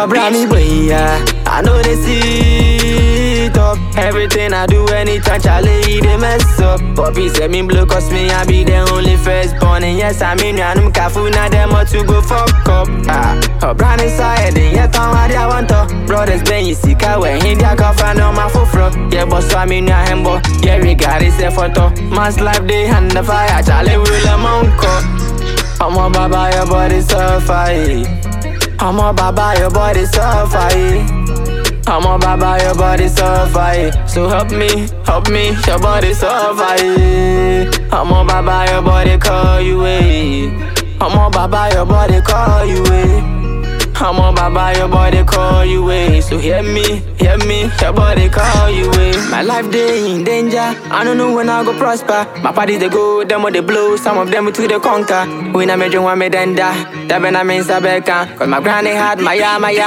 brand me boy, I know they see it up. Everything I do, anytime Charlie, they mess up. Poppy said me blue, cause me, I be the only firstborn. And yes, I mean, I'm careful, now them want to go fuck up. Her brand is side, and yet I'm what I want to. Brothers, Ben, you see, when he got off and on my foot. Yeah, boss, I mean, I am boy. Yeah, we got it, say photo. Man's life, they hand the fire. Charlie will a monk. I'm a baba, your body so fire. I'm a baba, your body so fire. I'm a baba, your body so fire. So help me, your body so fire. I'm a baba, your body call you away. I'm a baba, your body call you away. I'm a baba, your body call you away. So hear me, your body call you away. My life day in danger, I don't know when I go prosper. My parties they go, them or they blow, some of them to the conquer. When I made you want me then die, that when I mean Sabeka. Cause my granny had my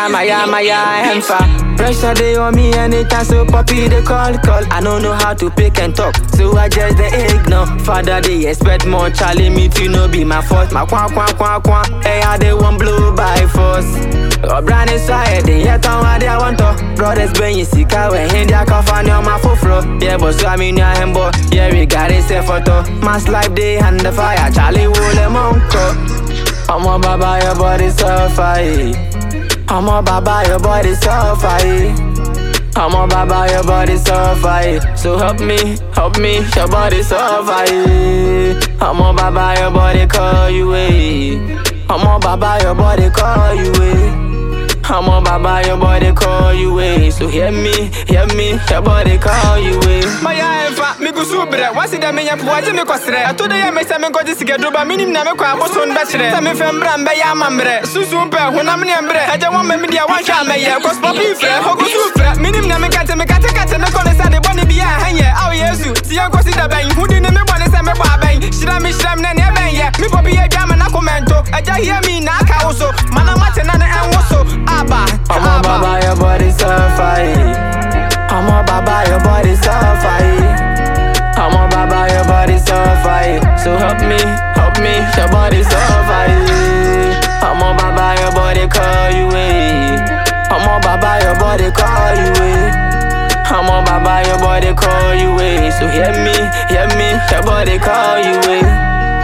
hemfa. Pressure they on me anytime, so poppy they call. I don't know how to pick and talk, so I just they ignore. Father they expect more, Charlie me to no be my fault. My kwa. Hey, how they want blow by force. Oh, brand is side, they yet on what they want to. Brothers Ben you see car when he dia coffin on my fofro. Yeah, but so I mean ya hembo. Yeah, we got it say photo. Mass life they hand the fire, Charlie will a monko. I'm a baba, your body so fire. I'm a baba, your body so fire. I'm a baba, your body so fire. So help me, your body so fire. I'm a baba, your body call you away. I'm a baba, your body call you away. I'm a baba, your body call you away. So hear me, your body call you away. My eye, me go super. What's it that me up? What's me costre? I told you, I me go to get over minimum. I was on bachelor. I'm from Bramba, Yamambre. Susumper, when I'm near Bre. I don't want me to one shot, may I cause Poppy Fair, Hogo Super. Minimum, I got to make a cat and a corner side of Bonnie be a hanger. Oh, yes, you see, I go see the bank. Who didn't me want to send me bang? Should I miss them? Me Poppy a jam and a commento. I just hear me now, also. Manamatan and also. I'm a baba, your body so fire. I'm a baba, your body so fire. I'm a baba, your body so fire. So help me, your body so fire. I'm a baba, your body call you away. I'm a baba, your body call you away. I'm a baba, your body call you away. So hear me, your body call you away.